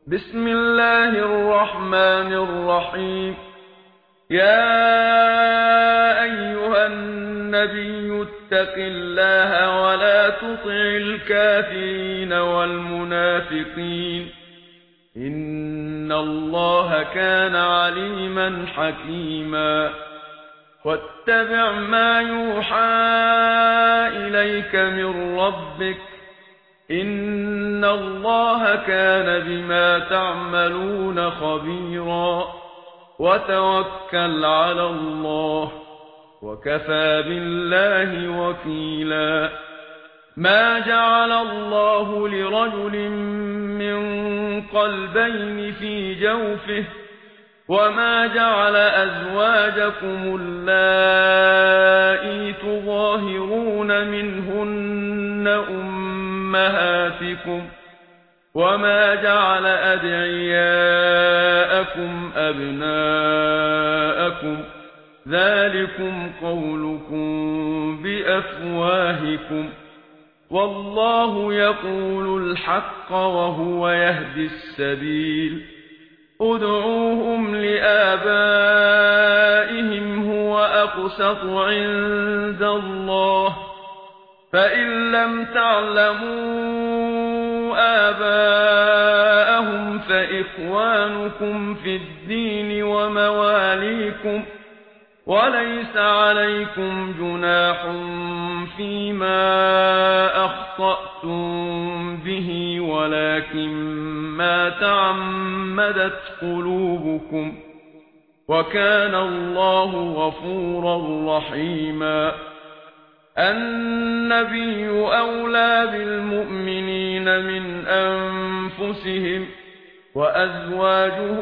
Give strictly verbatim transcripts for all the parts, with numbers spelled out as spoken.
بسم الله الرحمن الرحيم. يا أيها النبي اتق الله ولا تطع الكافرين والمنافقين إن الله كان عليما حكيما. واتبع ما يوحى إليك من ربك إن الله كان بما تعملون خبيرا. وتوكل على الله وكفى بالله وكيلا. ما جعل الله لرجل من قلبين في جوفه وما جعل أزواجكم اللائي تظاهرون منهن أمهاتكم وما جعل أدعياءكم أبناءكم ذلكم قولكم بأفواهكم والله يقول الحق وهو يهدي السبيل. ادعوهم لآبائهم هو أقسط عند الله فإن لم تعلموا آباءهم فإخوانكم في الدين ومواليكم وليس عليكم جناح فيما أخطأتم به ولكن ما تعمدت قلوبكم وكان الله غفورا رحيما. النبي أولى بالمؤمنين من أنفسهم وأزواجه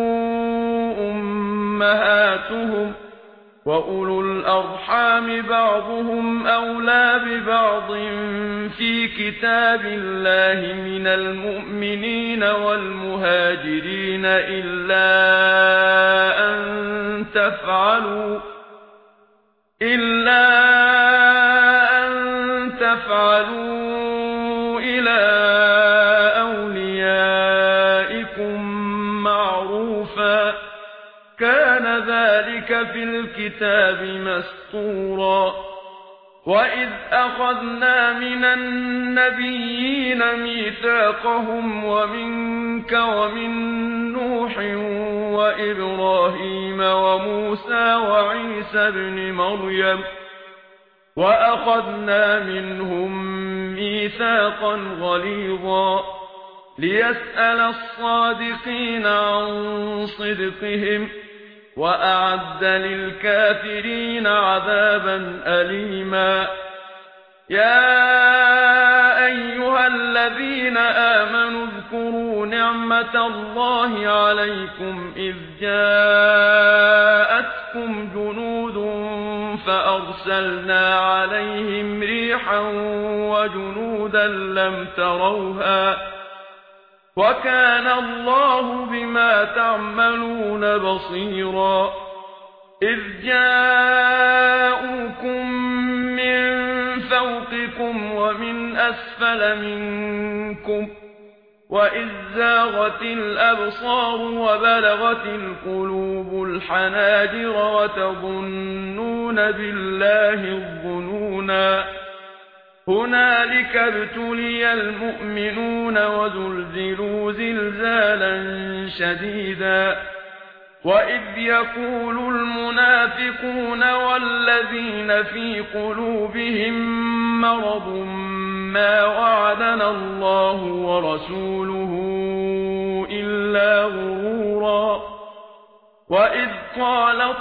أمهاتهم وأولو الأرحام بعضهم أولى ببعض في كتاب الله من المؤمنين والمهاجرين إلا أن تفعلوا إلا أن تفعلوا إلى أوليائكم معروفا كان ذلك في الكتاب مسطورا. وإذ أخذنا من النبيين ميثاقهم ومنك ومن نوح وإبراهيم وموسى وعيسى ابن مريم وأخذنا منهم ميثاقا غليظا ليسأل الصادقين عن صدقهم وأعد للكافرين عذابا أليما. يا أيها الذين آمنوا اذكروا نعمة الله عليكم إذ جاءتكم جنود فأرسلنا عليهم ريحا وجنودا لم تروها وكان الله بما تعملون بصيرا. إذ جاءوكم من فوقكم ومن أسفل منكم وإذ زاغت الأبصار وبلغت القلوب الحناجر وتظنون بالله الظنونا. هنالك ابتلي المؤمنون وزلزلوا زلزالا شديدا. وإذ يقول المنافقون والذين في قلوبهم مرض ما وعدنا الله ورسوله إلا غرورا. وإذ قالت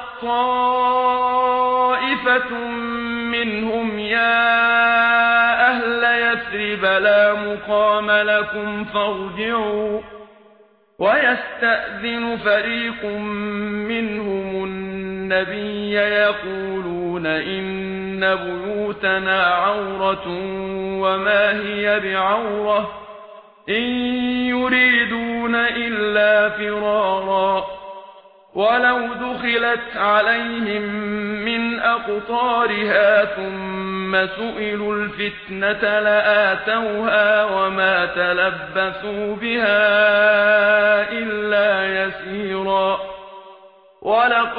طائفة منهم يا أهل يثرب لا مقام لكم فارجعوا ويستأذن فريق منهم النبي يقولون إن بيوتنا عورة وما هي بعورة إن يريدون إلا فرارا. ولو دخلت عليهم من أقطارها ثم سئلوا الفتنة لآتوها وما تلبثوا بها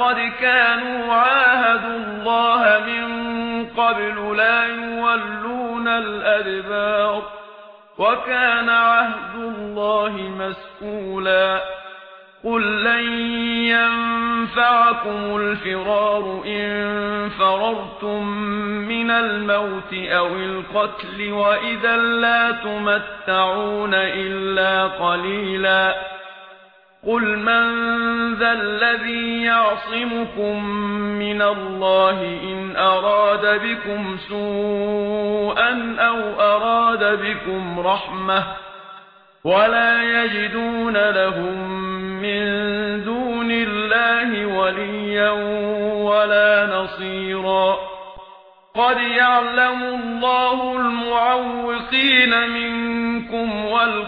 لقد كانوا عاهدوا الله من قبل لا يولون الأدبار وكان عهد الله مسئولا قل لن ينفعكم الفرار إن فررتم من الموت أو القتل وإذا لا تمتعون إلا قليلا قل من ذا الذي يعصمكم من الله إن أراد بكم سوءا أو أراد بكم رحمة ولا يجدون لهم من دون الله وليا ولا نصيرا قد يعلم الله المعوقين منكم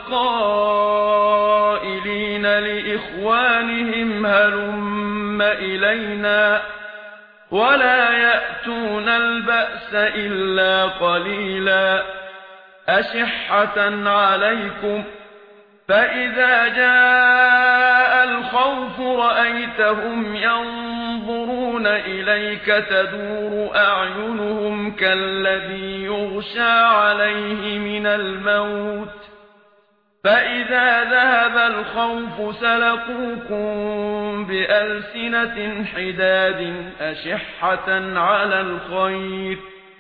والقائلين لإخوانهم هلم إلينا ولا يأتون البأس إلا قليلا أشحة عليكم فإذا جاء الخوف رأيتهم ينظرون إليك تدور أعينهم كالذي يغشى عليه من الموت فإذا ذهب الخوف سلقوكم بألسنة حداد أشحة على الخير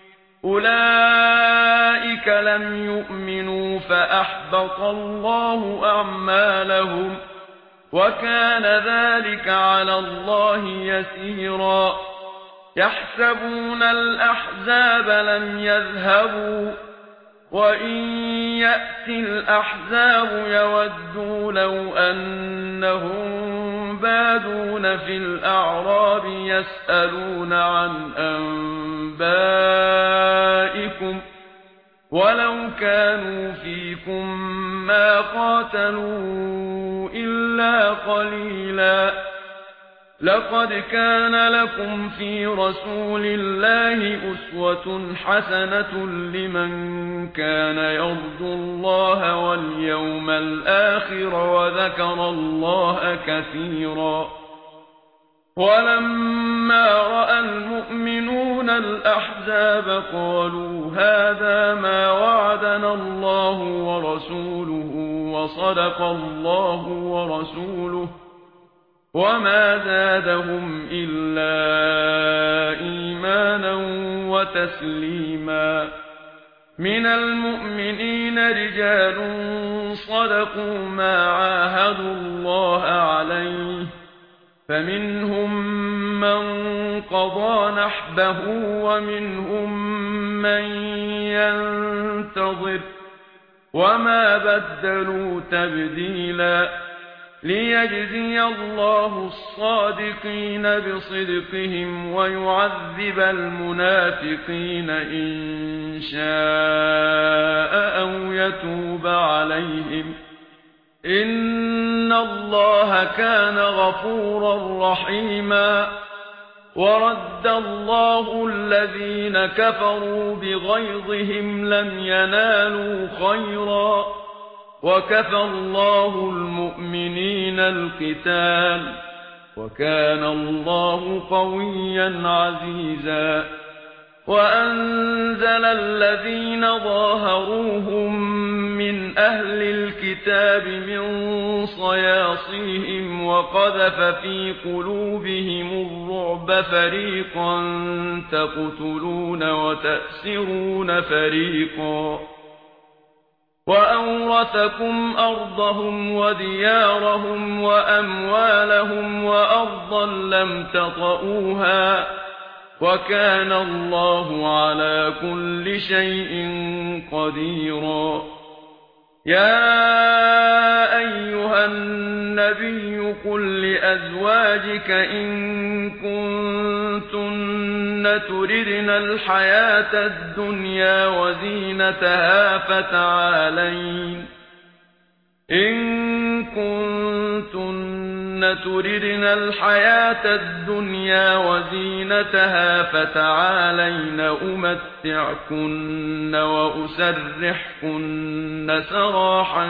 أولئك لم يؤمنوا فأحبط الله أعمالهم وكان ذلك على الله يسيرا يحسبون الأحزاب لم يذهبوا وإن يأتي الأحزاب يودوا لو أنهم بادون في الأعراب يسألون عن أنبائكم ولو كانوا فيكم ما قاتلوا إلا قليلا لقد كان لكم في رسول الله أسوة حسنة لمن كان يرجو الله واليوم الآخر وذكر الله كثيرا ولما رأى المؤمنون الأحزاب قالوا هذا ما وعدنا الله ورسوله وصدق الله ورسوله وما زادهم إلا إيمانا وتسليما من المؤمنين رجال صدقوا ما عاهدوا الله عليه فمنهم من قضى نحبه ومنهم من ينتظر وما بدلوا تبديلا ليجزي الله الصادقين بصدقهم ويعذب المنافقين إن شاء أو يتوب عليهم إن الله كان غفورا رحيما ورد الله الذين كفروا بغيظهم لم ينالوا خيرا وكفى الله المؤمنين القتال وكان الله قويا عزيزا وأنزل الذين ظاهروهم من أهل الكتاب من صياصيهم وقذف في قلوبهم الرعب فريقا تقتلون وتأسرون فريقا وأورثكم أرضهم وديارهم وأموالهم وأرضا لم تطئوها وكان الله على كل شيء قديرا يا أيها النبي قل لأزواجك إن كنتن تردن الحياة الدنيا وزينتها فتعالين إن كنتن تردن الحياة الدنيا وزينتها فتعالين أمتعكن وأسرحكن سراحا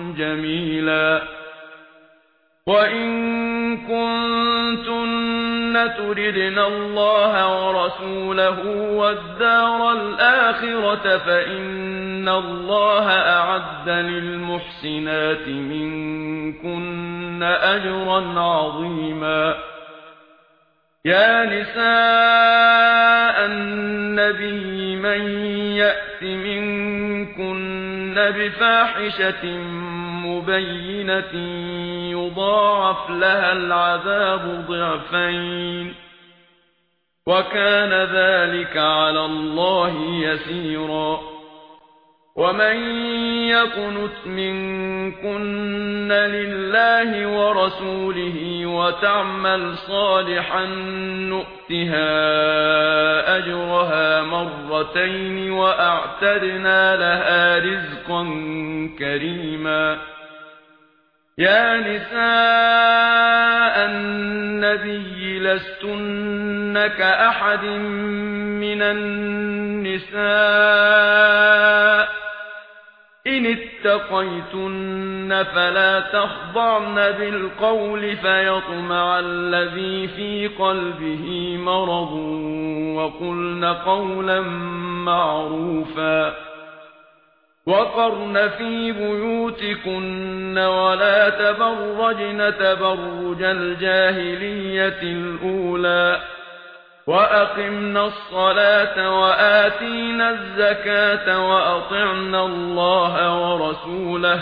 جميلا وإن كنتن تردن الله ورسوله والدار الآخرة فإن الله أعد للمحسنات منكن أجرا عظيما. يا نساء النبي من يأت منكن بفاحشة مبينة يضاعف لها العذاب ضعفين وكان ذلك على الله يسيرا. ومن يقنت منكن لله ورسوله وتعمل صالحا نؤتها أجرها مرتين وأعتدنا لها رزقا كريما. يا نساء النبي لستن كأحد من النساء إن اتقيتن فلا تخضعن بالقول فيطمع الذي في قلبه مرض وقلن قولا معروفا. وقرن في بيوتكن ولا تبرجن تبرج الجاهلية الأولى وأقمنا الصلاة وآتينا الزكاة وأطعنا الله ورسوله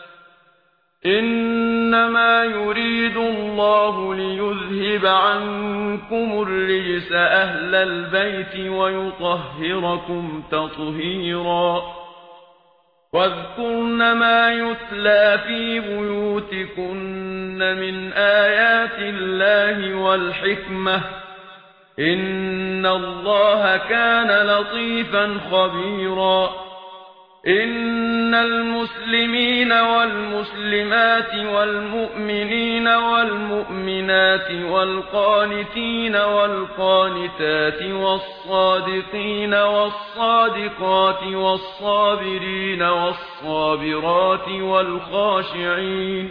إنما يريد الله ليذهب عنكم الرجس أهل البيت ويطهركم تطهيرا. واذكرن ما يتلى في بيوتكن من آيات الله والحكمة إن الله كان لطيفا خبيرا. إن المسلمين والمسلمات والمؤمنين والمؤمنات والقانتين والقانتات والصادقين والصادقات والصابرين والصابرات والخاشعين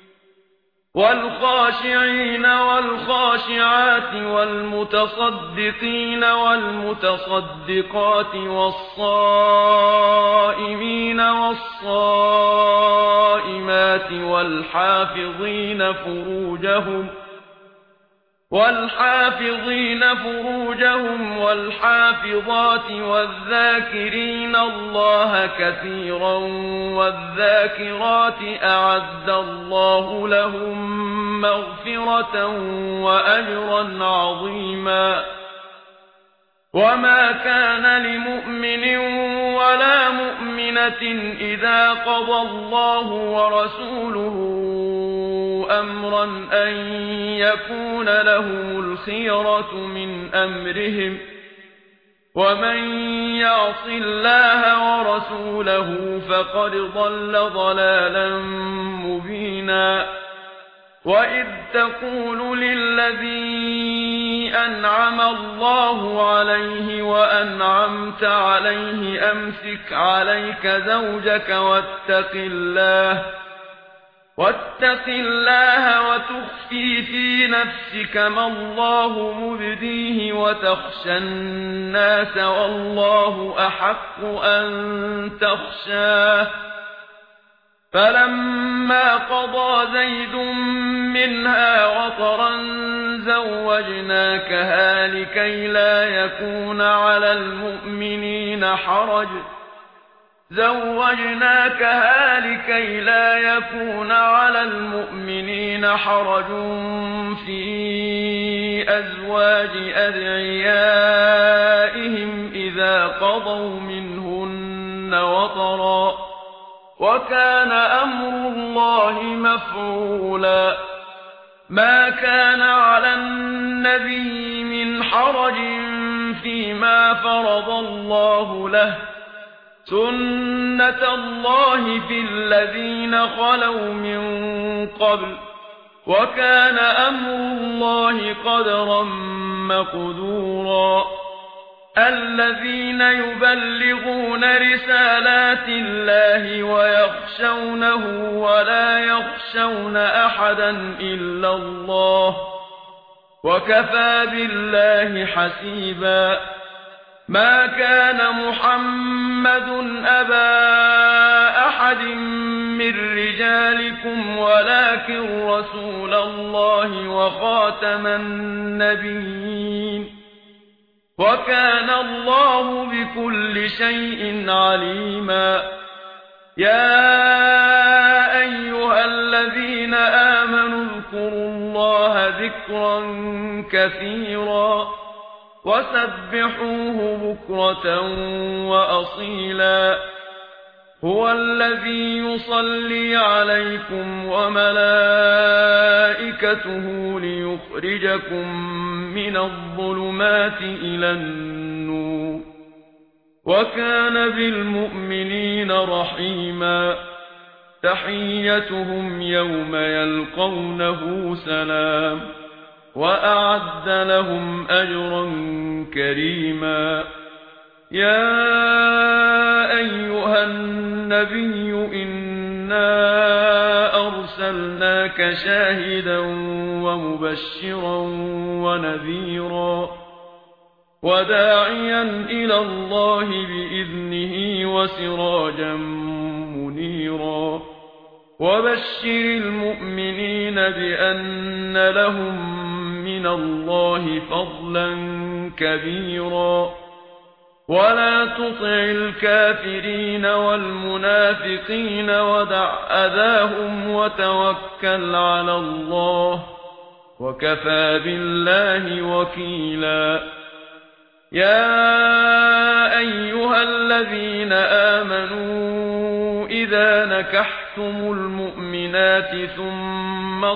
والخاشعين والخاشعات والمتصدقين والمتصدقات والصائمين والصائمات والحافظين فروجهم والحافظين فروجهم والحافظات والذاكرين الله كثيرا والذاكرات أعد الله لهم مغفرة وأجرا عظيما. وما كان لمؤمن ولا مؤمنة إذا قضى الله ورسوله أمرا أن يكون لهم الخيرة من أمرهم ومن يعص الله ورسوله فقد ضل ضلالا مبينا. وإذ تقول للذي أنعم الله عليه وأنعمت عليه أمسك عليك زوجك واتق الله واتق الله وتخفي في نفسك ما الله مبديه وتخشى الناس والله أحق أن تخشاه. فلما قضى زيد منها وطرا زوجناكها لكي لا يكون على المؤمنين حرج زوجناكها لكي لا يكون على المؤمنين حرج في أزواج أدعيائهم إذا قضوا منهن وطرا وكان أمر الله مفعولا. ما كان على النبي من حرج فيما فرض الله له سنة الله في الذين خلوا من قبل وكان أمر الله قدرا مقدورا. الذين يبلغون رسالات الله ويخشونه ولا يخشون أحدا إلا الله وكفى بالله حسيبا. ما كان محمد أبا أحد من رجالكم ولكن رسول الله وخاتم النبيين وكان الله بكل شيء عليما. يا أيها الذين آمنوا اذكروا الله ذكرا كثيرا وسبحوه بكرة وأصيلا. هو الذي يصلي عليكم وملائكته ليخرجكم من الظلمات إلى النور وكان بالمؤمنين رحيما. تحيتهم يوم يلقونه سلام وأعد لهم أجرا كريما. يا أيها النبي إنا أرسلناك شاهدا ومبشرا ونذيرا وداعيا إلى الله بإذنه وسراجا منيرا. وبشر المؤمنين بأن لهم من الله فضلا كبيرا. ولا تطع الكافرين والمنافقين ودع أذاهم وتوكل على الله وكفى بالله وكيلا. يا أيها الذين آمنوا إذا نكحتم المؤمنات ثم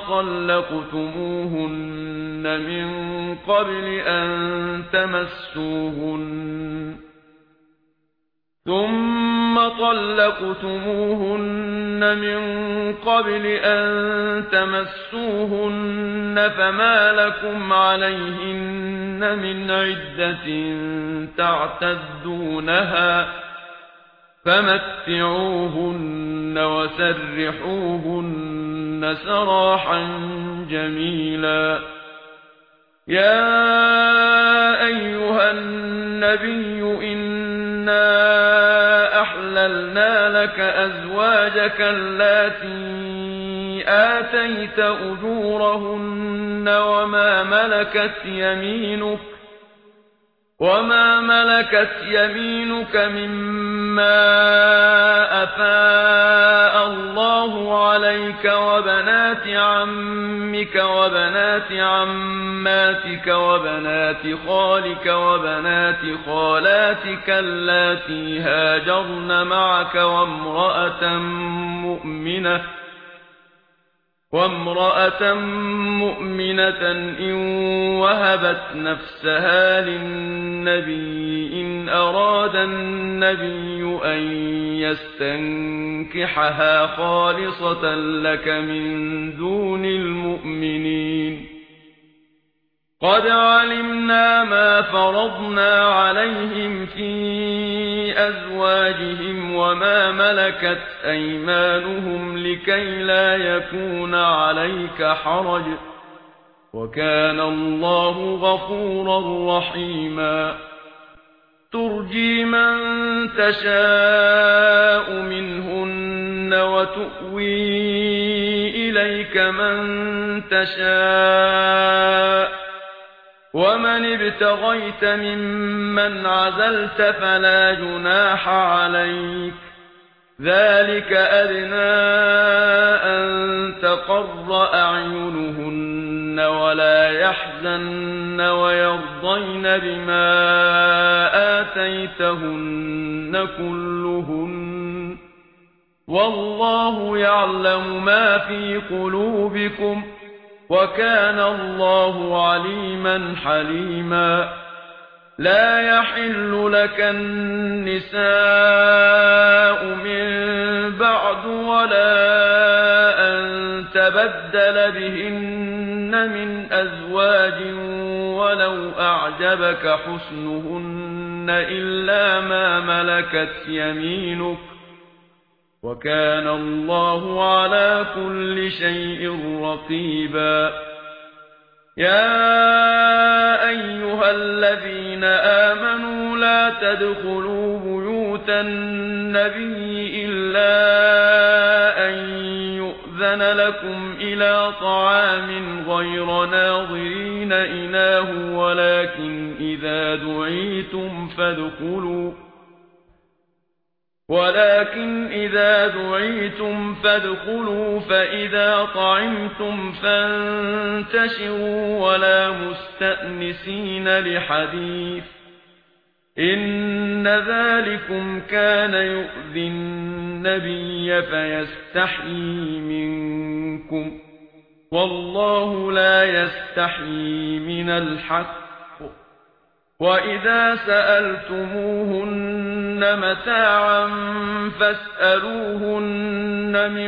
طلقتموهن من قبل أن تمسوهن ثم طلقتموهن من قبل أن تمسوهن فما لكم عليهن من عدة تعتدونها فمتعوهن وسرحوهن سراحا جميلا. يا أيها النبي إنا أحللنا لك أزواجك اللاتي آتيت أجورهن وما ملكت يمينك وما ملكت يمينك مما أفاء الله عليك وبنات عمك وبنات عماتك وبنات خالك وبنات خالاتك اللاتي هاجرن معك وامرأة مؤمنة وامرأة مؤمنة إن وهبت نفسها للنبي إن أراد النبي أن يستنكحها خالصة لك من دون المؤمنين. قد علمنا ما فرضنا عليهم في أزواجهم وما ملكت أيمانهم لكي لا يكون عليك حرج وكان الله غفورا رحيما. ترجي من تشاء منهن وتؤوي إليك من تشاء ومن ابتغيت ممن عزلت فلا جناح عليك. ذلك أدنى أن تقر أعينهن ولا يحزن ويرضين بما آتيتهن كلهن والله يعلم ما في قلوبكم وكان الله عليما حليما. لا يحل لك النساء من بعد ولا أن تبدل بهن من أزواج ولو أعجبك حسنهن إلا ما ملكت يمينك وكان الله على كل شيء رقيبا. يا أيها الذين آمنوا لا تدخلوا بيوت النبي إلا أن يؤذن لكم إلى طعام غير ناظرين إناه ولكن إذا دعيتم فادخلوا ولكن إذا دعيتم فادخلوا فإذا طعمتم فانتشروا ولا مستأنسين لحديث إن ذلكم كان يؤذي النبي فيستحيي منكم والله لا يستحيي من الحق وإذا سألتموهن متاعا فاسألوهن من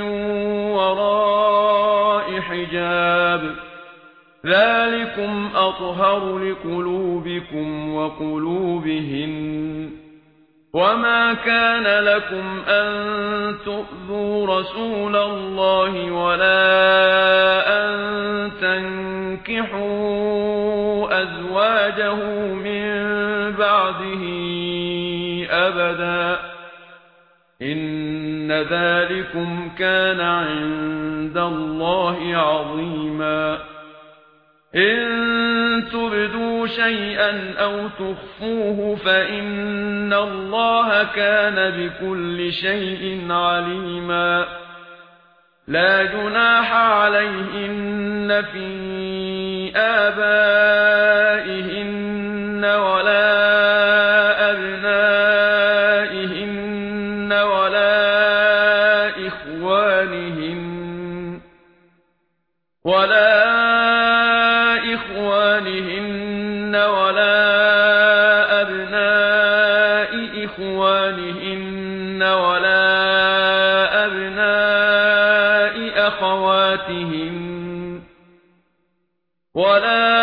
وراء حجاب ذلكم أطهر لقلوبكم وقلوبهن وما كان لكم أن تؤذوا رسول الله ولا أن تنكحوا أزواجه من بعده أبدا إن ذلكم كان عند الله عظيما إن تبدوا شيئا أو تخفوه فإن الله كان بكل شيء عليما لا جناح عليهن في آبائهن ولا أبنائهن ولا إخوانهن ولا إخوانهن ولا أبناء إخوانهن ولا أبناء أخواتهن ولا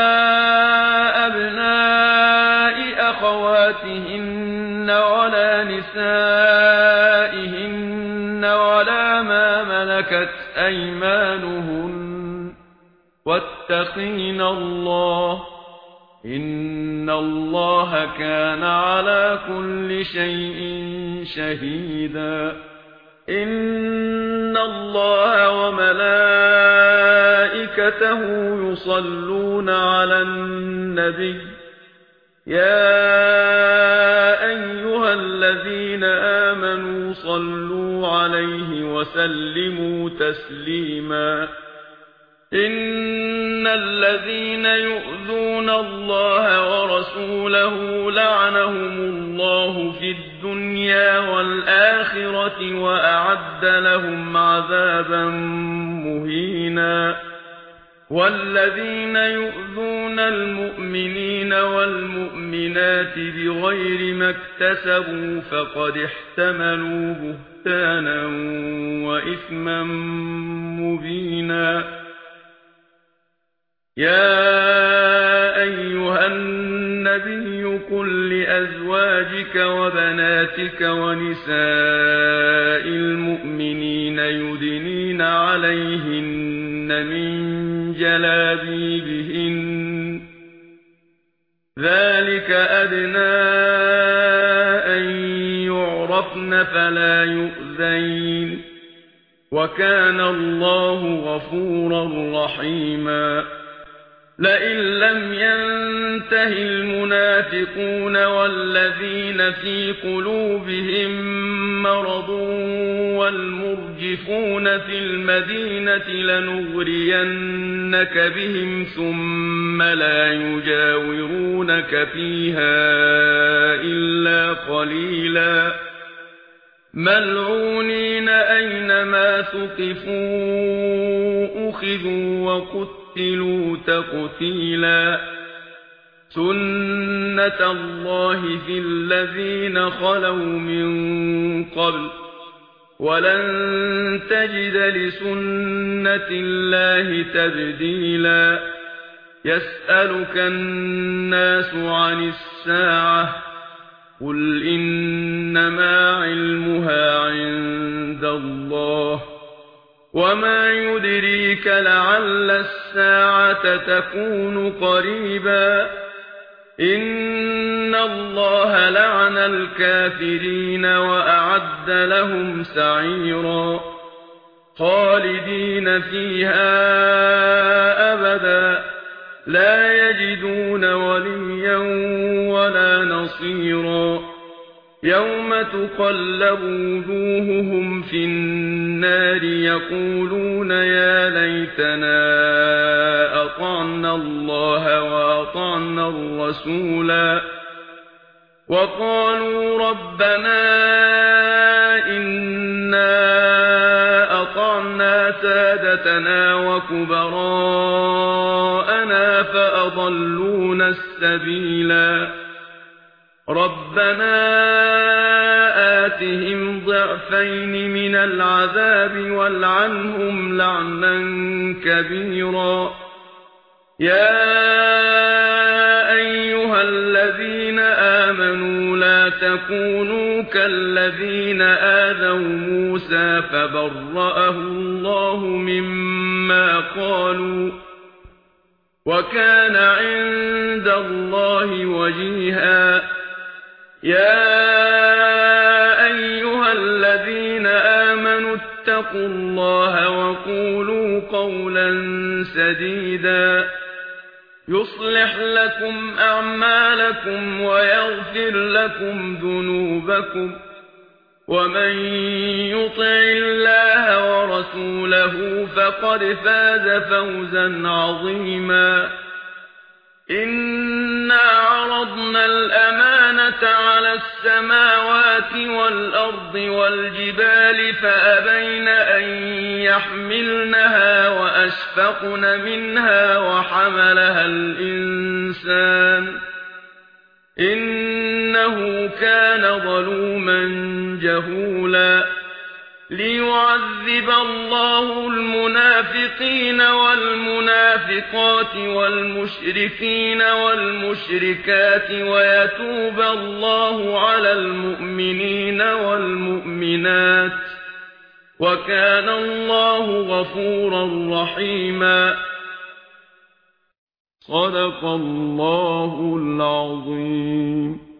أبناء أخواتهن ولا نسائهن ولا ما ملكت أيمانهن واتقين الله إن الله كان على كل شيء شهيدا إن الله وملائكته يصلون على النبي يا أيها الذين آمنوا صلوا عليه وسلموا تسليما إن الذين يؤذون الله ورسوله لعنهم الله في الدنيا والآخرة وأعد لهم عذابا مهينا والذين يؤذون المؤمنين والمؤمنات بغير ما اكتسبوا فقد احتملوا بهتانا وإثما مبينا يا أيها النبي قل لأزواجك وبناتك ونساء المؤمنين يدنين عليهن من جلابيبهن ذلك أدنى أن يعرفن فلا يؤذين وكان الله غفورا رحيما لئن لم ينته المنافقون والذين في قلوبهم مرض والمرجفون في المدينة لنغرينك بهم ثم لا يجاورونك فيها إلا قليلا ملعونين أينما ثقفوا أخذوا وقتلوا قتلوا تقتيلا سنة الله في الذين خلوا من قبل ولن تجد لسنة الله تبديلا يسألك الناس عن الساعة قل إنما علمها عند الله وما يدريك لعل الساعة تكون قريبا إن الله لعن الكافرين وأعد لهم سعيرا خالدين فيها أبدا لا يجدون وليا ولا نصيرا يوم تقلب وجوههم في النار يقولون يا ليتنا أطعنا الله وأطعنا الرسولا وقالوا ربنا إنا أطعنا سادتنا وكبراءنا فأضلونا السبيلا ربنا آتهم ضعفين من العذاب والعنهم لعنا كبيرا يا أيها الذين آمنوا لا تكونوا كالذين آذوا موسى فبرأه الله مما قالوا وكان عند الله وجيها يا أيها الذين آمنوا اتقوا الله وقولوا قولا سديدا يصلح لكم أعمالكم ويغفر لكم ذنوبكم ومن يطع الله ورسوله فقد فاز فوزا عظيما إنا عرضنا الأمانة على السماوات والأرض والجبال فأبين أن يحملنها وأشفقن منها وحملها الإنسان إنه كان ظلوما جهولا ليعذب الله المنافقين والمنافقات والمشركين والمشركات ويتوب الله على المؤمنين والمؤمنات وكان الله غفورا رحيما صدق الله العظيم.